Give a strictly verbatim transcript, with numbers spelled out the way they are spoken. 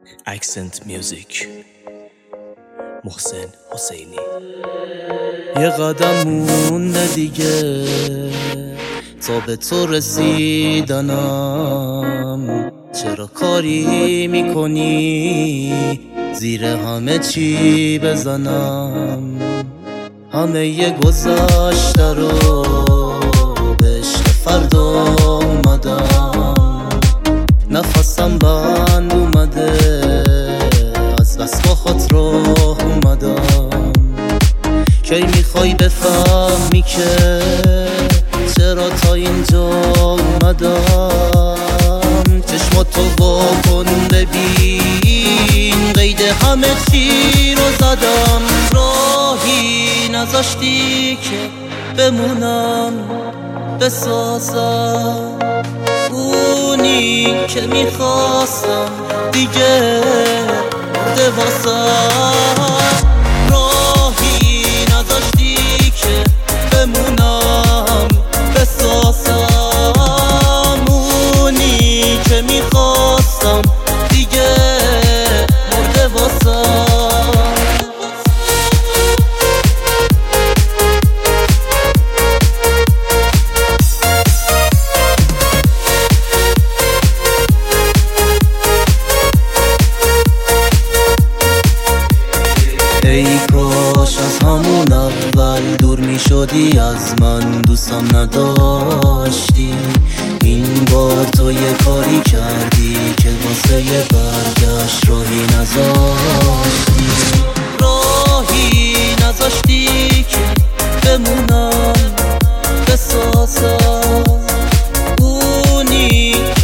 اکسنت میوزیک محسن حسینی. یه قدم مونده دیگه تا به تو رسیدنم، چرا کاری میکنی زیر همه چی بزنم؟ همه یه گذشته رو به عشق فردا اومدم، نفسم بند اومده از بس با خود راه اومدم. کی میخوای بفهمی که چرا تا اینجا اومدم؟ چشماتو واکن ببین، قید همه چی رو زدم. راهی نذاشتی که بمونم بسازم، اونی که میخواستم دیگه مرده واسم. راهی نذاشتی که بمونم بسازم، اونی که میخواستم دیگه مرده واسم. ای کاش از همون اول دور می شدی از من، دوستم نداشتی. این بار تو یه کاری کردی که واسه یه برگشت راهی نذاشتی. راهی نذاشتی که بمونم بسازم، اونی